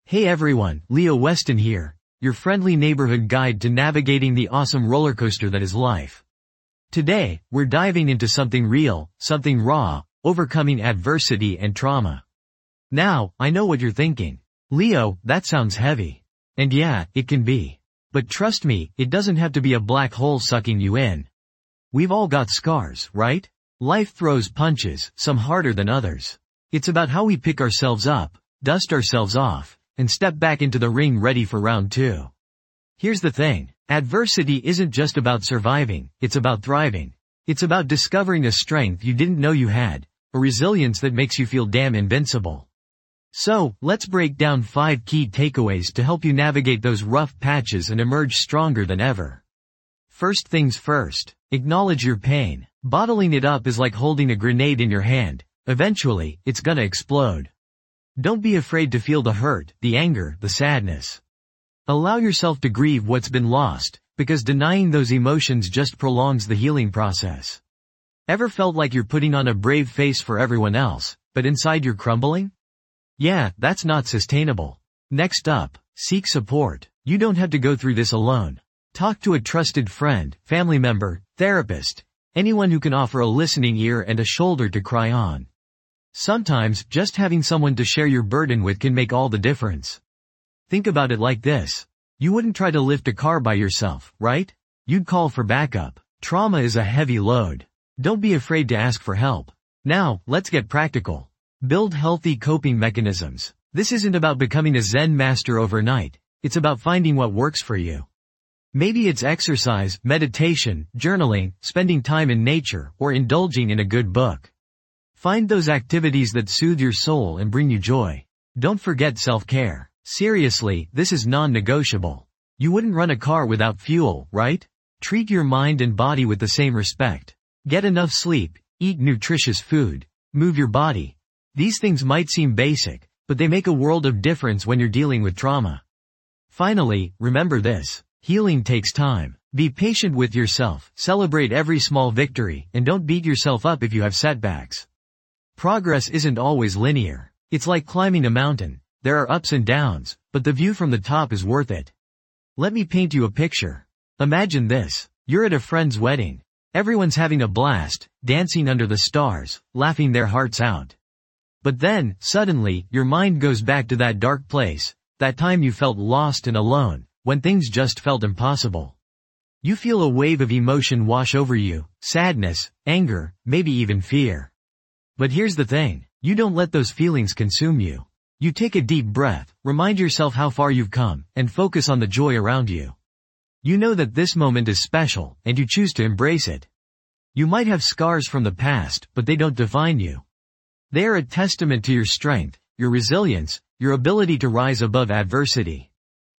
Hey everyone, Leo Weston here, your friendly neighborhood guide to navigating the awesome roller coaster that is life. Today, we're diving into something real, something raw, overcoming adversity and trauma. Now, I know what you're thinking. Leo, that sounds heavy. And yeah, it can be. But trust me, it doesn't have to be a black hole sucking you in. We've all got scars, right? Life throws punches, some harder than others. It's about how we pick ourselves up, dust ourselves off, and step back into the ring ready for round two. Here's the thing. Adversity isn't just about surviving, it's about thriving. It's about discovering a strength you didn't know you had, a resilience that makes you feel damn invincible. So, let's break down 5 key takeaways to help you navigate those rough patches and emerge stronger than ever. First things first, acknowledge your pain. Bottling it up is like holding a grenade in your hand. Eventually, it's gonna explode. Don't be afraid to feel the hurt, the anger, the sadness. Allow yourself to grieve what's been lost, because denying those emotions just prolongs the healing process. Ever felt like you're putting on a brave face for everyone else, but inside you're crumbling? Yeah, that's not sustainable. Next up, seek support. You don't have to go through this alone. Talk to a trusted friend, family member, therapist, anyone who can offer a listening ear and a shoulder to cry on. Sometimes, just having someone to share your burden with can make all the difference. Think about it like this. You wouldn't try to lift a car by yourself, right? You'd call for backup. Trauma is a heavy load. Don't be afraid to ask for help. Now, let's get practical. Build healthy coping mechanisms. This isn't about becoming a Zen master overnight. It's about finding what works for you. Maybe it's exercise, meditation, journaling, spending time in nature, or indulging in a good book. Find those activities that soothe your soul and bring you joy. Don't forget self-care. Seriously, this is non-negotiable. You wouldn't run a car without fuel, right? Treat your mind and body with the same respect. Get enough sleep, eat nutritious food, move your body. These things might seem basic, but they make a world of difference when you're dealing with trauma. Finally, remember this. Healing takes time. Be patient with yourself, celebrate every small victory, and don't beat yourself up if you have setbacks. Progress isn't always linear. It's like climbing a mountain. There are ups and downs, but the view from the top is worth it. Let me paint you a picture. Imagine this. You're at a friend's wedding. Everyone's having a blast, dancing under the stars, laughing their hearts out. But then, suddenly, your mind goes back to that dark place, that time you felt lost and alone, when things just felt impossible. You feel a wave of emotion wash over you, sadness, anger, maybe even fear. But here's the thing, you don't let those feelings consume you. You take a deep breath, remind yourself how far you've come, and focus on the joy around you. You know that this moment is special, and you choose to embrace it. You might have scars from the past, but they don't define you. They are a testament to your strength, your resilience, your ability to rise above adversity.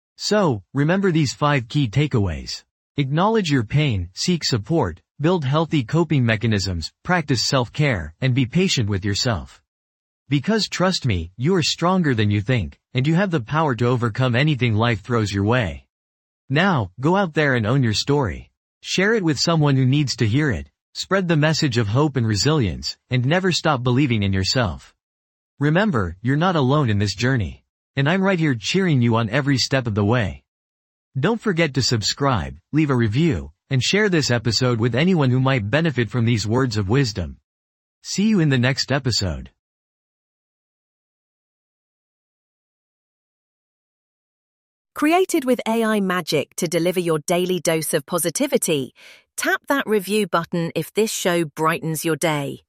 So, remember these 5 key takeaways. Acknowledge your pain, seek support, build healthy coping mechanisms, practice self-care, and be patient with yourself. Because trust me, you are stronger than you think, and you have the power to overcome anything life throws your way. Now, go out there and own your story. Share it with someone who needs to hear it. Spread the message of hope and resilience, and never stop believing in yourself. Remember, you're not alone in this journey. And I'm right here cheering you on every step of the way. Don't forget to subscribe, leave a review, and share this episode with anyone who might benefit from these words of wisdom. See you in the next episode. Created with AI magic to deliver your daily dose of positivity, tap that review button if this show brightens your day.